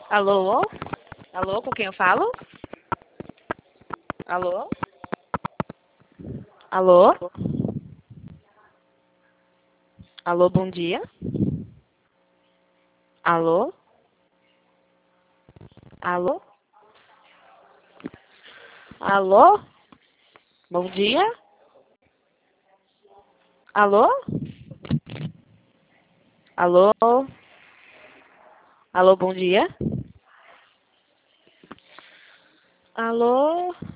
Alô? Alô, com quem eu falo? Alô? Alô? Alô, bom dia. Alô? Alô? Alô? Bom dia. Alô? Alô? Alô, bom dia. Alô?